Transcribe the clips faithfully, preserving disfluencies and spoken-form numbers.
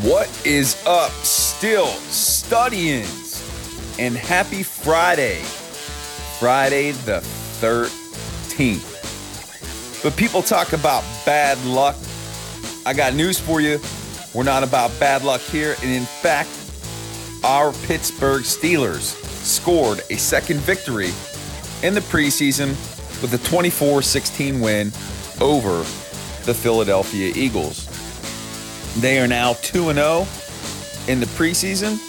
What is up, still studyings? And happy Friday, Friday the thirteenth. But people talk about bad luck. I got news for you. We're not about bad luck here. And in fact, our Pittsburgh Steelers scored a second victory in the preseason with a twenty-four sixteen win over the Philadelphia Eagles. They are now two and oh in the preseason,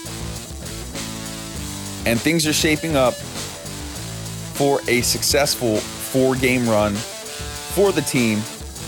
and things are shaping up for a successful four-game run for the team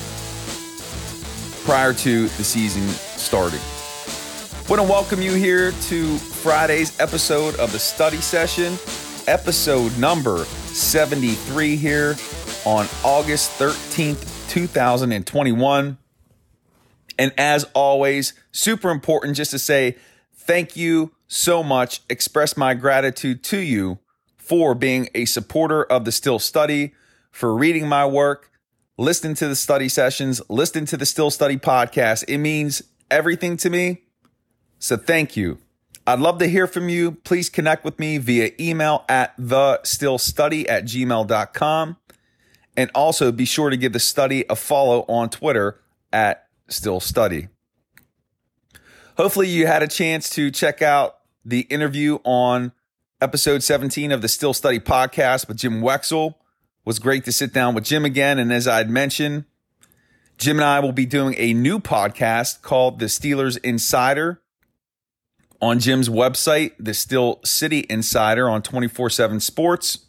prior to the season starting. I want to welcome you here to Friday's episode of the study session, episode number seventy-three here on August thirteenth, two thousand twenty-one. And as always, super important just to say thank you so much, express my gratitude to you for being a supporter of the Still Study, for reading my work, listening to the study sessions, listening to the Still Study podcast. It means everything to me. So thank you. I'd love to hear from you. Please connect with me via email at the still study at gmail dot com. And also be sure to give the study a follow on Twitter at Still Study. Hopefully you had a chance to check out the interview on episode seventeen of the Still Study podcast with Jim Wexell. It was great to sit down with Jim again. And as I had mentioned, Jim and I will be doing a new podcast called The Steelers Insider on Jim's website, The Still City Insider on twenty-four seven Sports.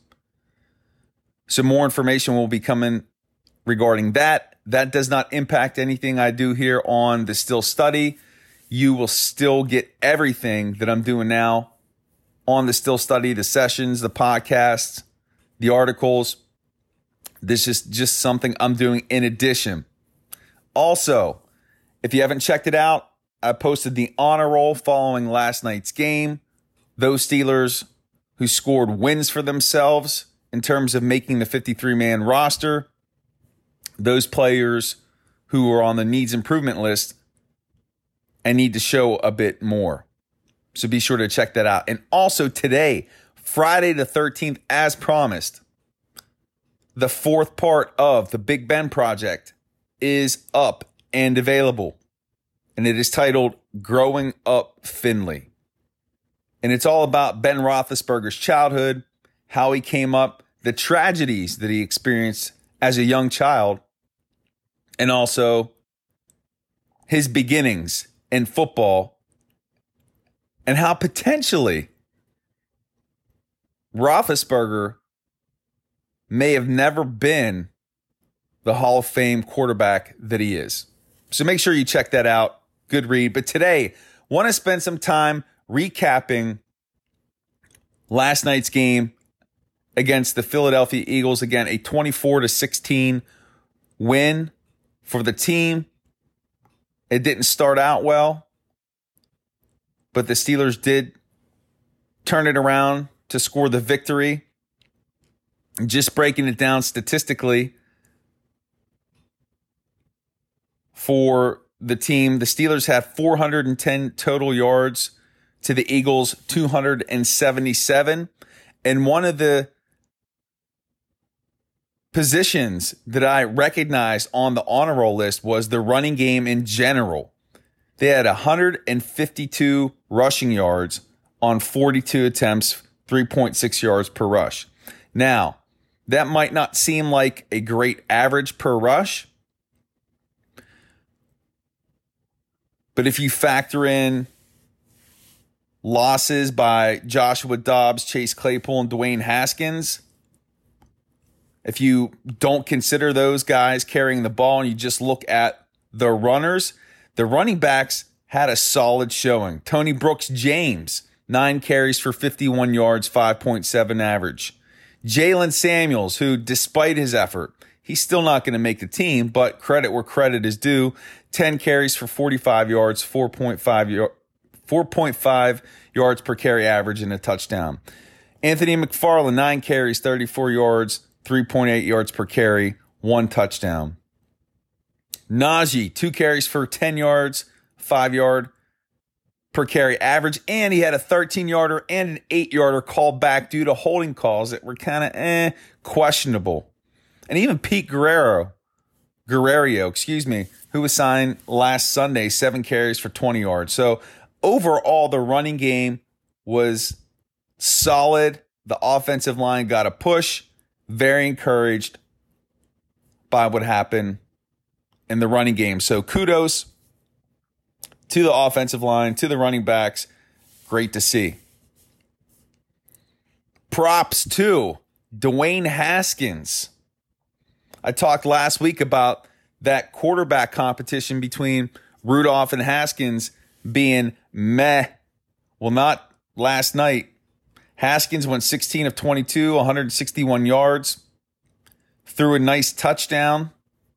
Some more information will be coming regarding that. That does not impact anything I do here on the Still Study. You will still get everything that I'm doing now on the Still Study, the sessions, the podcasts, the articles. This is just something I'm doing in addition. Also, if you haven't checked it out, I posted the honor roll following last night's game. Those Steelers who scored wins for themselves in terms of making the fifty-three man roster. Those players who are on the needs improvement list and need to show a bit more. So be sure to check that out. And also today, Friday the thirteenth, as promised, the fourth part of the Big Ben Project is up and available. And it is titled Growing Up Finley. And it's all about Ben Roethlisberger's childhood, how he came up, the tragedies that he experienced as a young child, and also his beginnings in football, and how potentially Roethlisberger may have never been the Hall of Fame quarterback that he is. So make sure you check that out. Good read. But today, want to spend some time recapping last night's game against the Philadelphia Eagles. Again, a twenty-four to sixteen win for the team. It didn't start out well, but the Steelers did turn it around to score the victory. Just breaking it down statistically for the team, the Steelers had four hundred ten total yards to the Eagles' two hundred seventy-seven. And one of the positions that I recognized on the honor roll list was the running game in general. They had one hundred fifty-two rushing yards on forty-two attempts, three point six yards per rush. Now, that might not seem like a great average per rush, but if you factor in losses by Joshua Dobbs, Chase Claypool, and Dwayne Haskins, if you don't consider those guys carrying the ball and you just look at the runners, the running backs had a solid showing. Tony Brooks-James, nine carries for fifty-one yards, five point seven average. Jalen Samuels, who despite his effort, he's still not going to make the team, but credit where credit is due. ten carries for forty-five yards, four point five, four point five yards per carry average, and a touchdown. Anthony McFarland, nine carries, thirty-four yards, three point eight yards per carry, one touchdown. Najee, two carries for ten yards, five yard per carry average, and he had a thirteen-yarder and an eight-yarder called back due to holding calls that were kind of eh, questionable. And even Pete Guerrero, Guerrero, excuse me, who was signed last Sunday, seven carries for twenty yards. So overall, the running game was solid. The offensive line got a push. Very encouraged by what happened in the running game. So kudos to the offensive line, to the running backs. Great to see. Props to Dwayne Haskins. I talked last week about that quarterback competition between Rudolph and Haskins being meh. Well, not last night. Haskins went sixteen of twenty-two, one hundred sixty-one yards. Threw a nice touchdown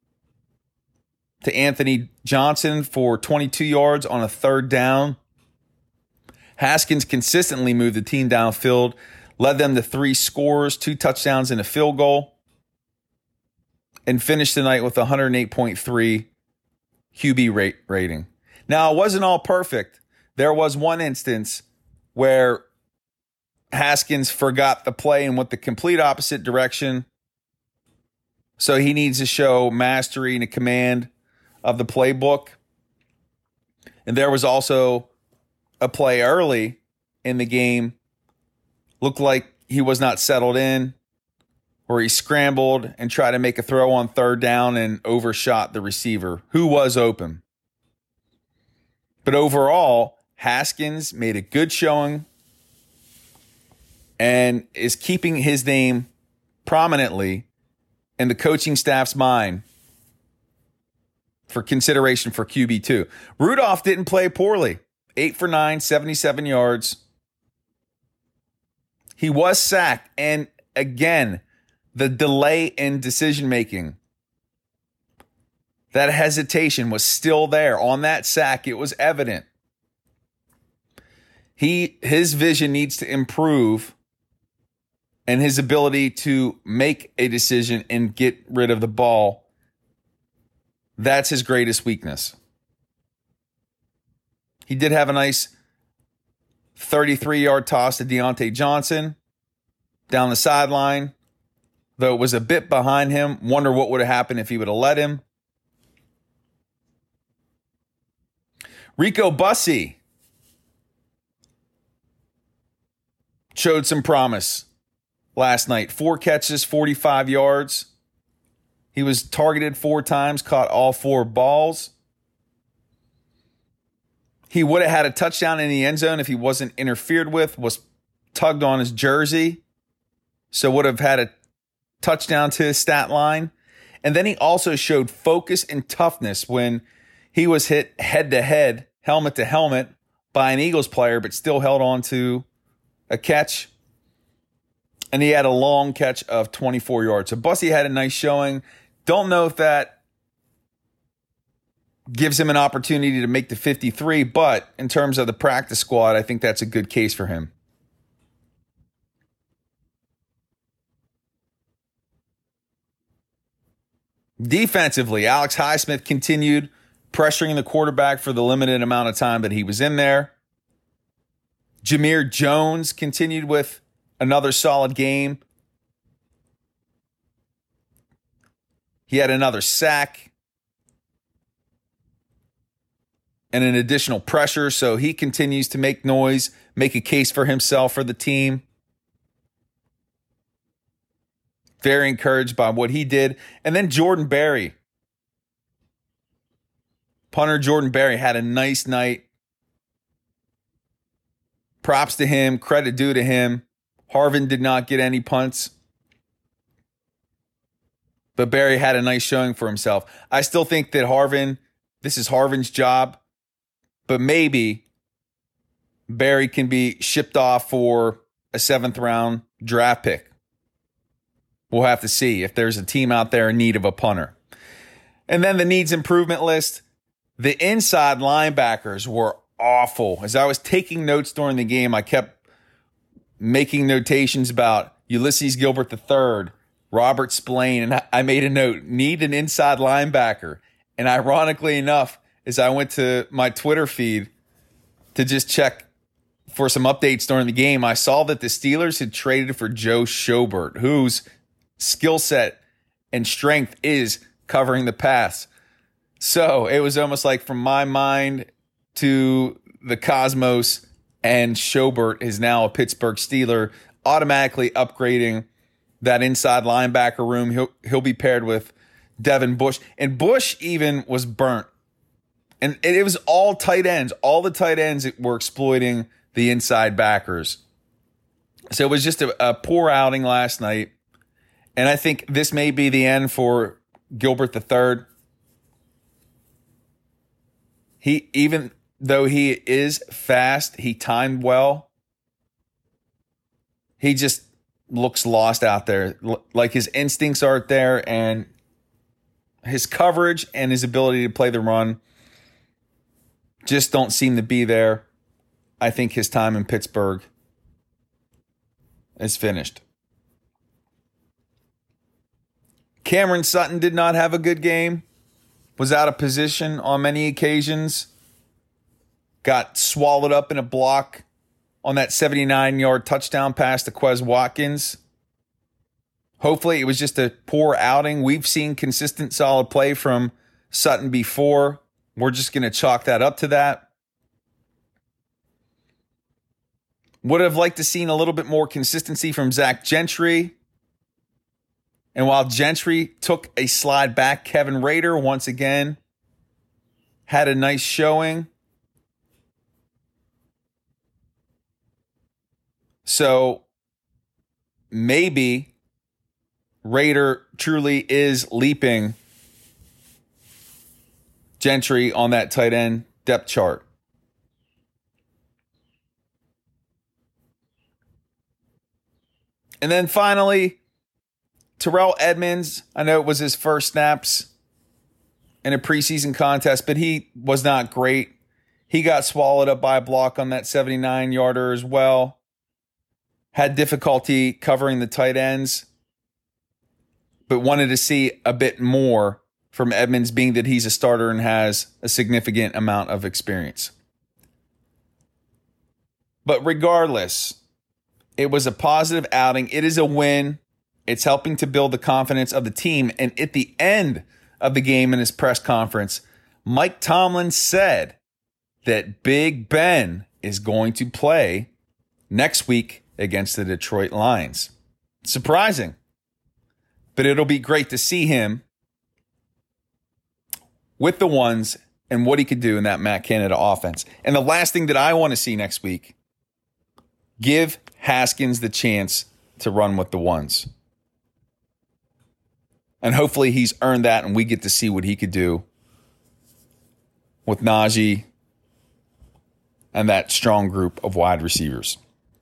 to Anthony Johnson for twenty-two yards on a third down. Haskins consistently moved the team downfield, led them to three scores, two touchdowns and a field goal, and finished the night with a one hundred eight point three Q B rate rating. Now, it wasn't all perfect. There was one instance where Haskins forgot the play and went the complete opposite direction. So he needs to show mastery and a command of the playbook. And there was also a play early in the game. Looked like he was not settled in, where he scrambled and tried to make a throw on third down and overshot the receiver, who was open. But overall, Haskins made a good showing and is keeping his name prominently in the coaching staff's mind for consideration for Q B two. Rudolph didn't play poorly. eight for nine, seventy-seven yards. He was sacked. And again, the delay in decision-making, that hesitation was still there. On that sack, it was evident. He, his vision needs to improve, and his ability to make a decision and get rid of the ball, that's his greatest weakness. He did have a nice thirty-three-yard toss to Deontay Johnson down the sideline, though it was a bit behind him. Wonder what would have happened if he would have let him. Rico Bussey showed some promise last night. Four catches, forty-five yards. He was targeted four times, caught all four balls. He would have had a touchdown in the end zone if he wasn't interfered with, was tugged on his jersey. So would have had a touchdown to his stat line. And then he also showed focus and toughness when he was hit head-to-head, helmet to helmet, by an Eagles player, but still held on to a catch. And he had a long catch of twenty-four yards. So Bussey had a nice showing. Don't know if that gives him an opportunity to make the fifty-three, but in terms of the practice squad, I think that's a good case for him. Defensively, Alex Highsmith continued pressuring the quarterback for the limited amount of time that he was in there. Jameer Jones continued with another solid game. He had another sack and an additional pressure, so he continues to make noise, make a case for himself for the team. Very encouraged by what he did. And then Jordan Berry. Punter Jordan Berry had a nice night. Props to him, credit due to him. Harvin did not get any punts, but Berry had a nice showing for himself. I still think that Harvin, this is Harvin's job, but maybe Berry can be shipped off for a seventh round draft pick. We'll have to see if there's a team out there in need of a punter. And then the needs improvement list. The inside linebackers were awful. As I was taking notes during the game, I kept making notations about Ulysses Gilbert the third, Robert Spillane, and I made a note, need an inside linebacker. And ironically enough, as I went to my Twitter feed, to just check for some updates during the game, I saw that the Steelers had traded for Joe Schobert, whose skill set and strength is covering the pass. So it was almost like from my mind to the cosmos, and Schobert is now a Pittsburgh Steeler, automatically upgrading that inside linebacker room. He'll, he'll be paired with Devin Bush. And Bush even was burnt. And it was all tight ends. All the tight ends were exploiting the inside backers. So it was just a, a poor outing last night. And I think this may be the end for Gilbert the third. He, even though he is fast, he timed well. He just looks lost out there. Like his instincts aren't there, and his coverage and his ability to play the run just don't seem to be there. I think his time in Pittsburgh is finished. Cameron Sutton did not have a good game. Was out of position on many occasions. Got swallowed up in a block on that seventy-nine-yard touchdown pass to Quez Watkins. Hopefully it was just a poor outing. We've seen consistent, solid play from Sutton before. We're just going to chalk that up to that. Would have liked to seen a little bit more consistency from Zach Gentry. And while Gentry took a slide back, Kevin Rader once again had a nice showing. So maybe Rader truly is leaping Gentry on that tight end depth chart. And then finally, Terrell Edmunds. I know it was his first snaps in a preseason contest, but he was not great. He got swallowed up by a block on that seventy-nine-yarder as well. Had difficulty covering the tight ends, but wanted to see a bit more from Edmunds, being that he's a starter and has a significant amount of experience. But regardless, it was a positive outing. It is a win. It's helping to build the confidence of the team. And at the end of the game in his press conference, Mike Tomlin said that Big Ben is going to play next week against the Detroit Lions. Surprising. But it'll be great to see him with the ones and what he could do in that Matt Canada offense. And the last thing that I want to see next week, give Haskins the chance to run with the ones. And hopefully he's earned that and we get to see what he could do with Najee and that strong group of wide receivers.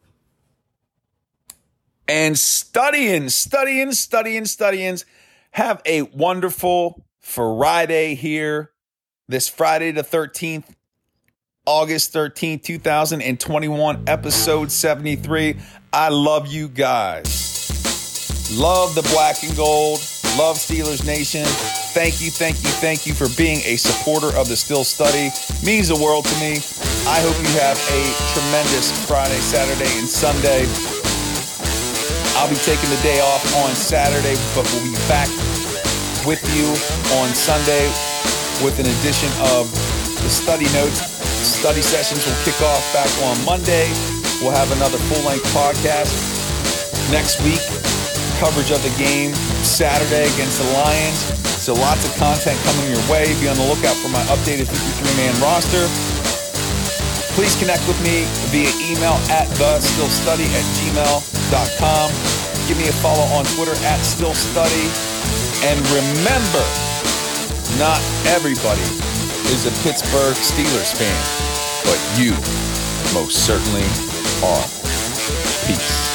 And studying, studying, studying, studying. Have a wonderful Friday here. This Friday the thirteenth, August thirteenth, twenty twenty-one, episode seventy-three. I love you guys. Love the black and gold. Love Steelers Nation. Thank you, thank you, thank you for being a supporter of the Still Study. Means the world to me. I hope you have a tremendous Friday, Saturday, and Sunday. I'll be taking the day off on Saturday, but we'll be back with you on Sunday with an edition of the study notes. Study sessions will kick off back on Monday. We'll have another full-length podcast next week. Coverage of the game Saturday against the Lions. So lots of content coming your way. Be on the lookout for my updated fifty-three man roster. Please connect with me via email at the still study at gmail dot com. Give me a follow on Twitter at stillstudy. And remember, not everybody is a Pittsburgh Steelers fan, but you most certainly are. Peace.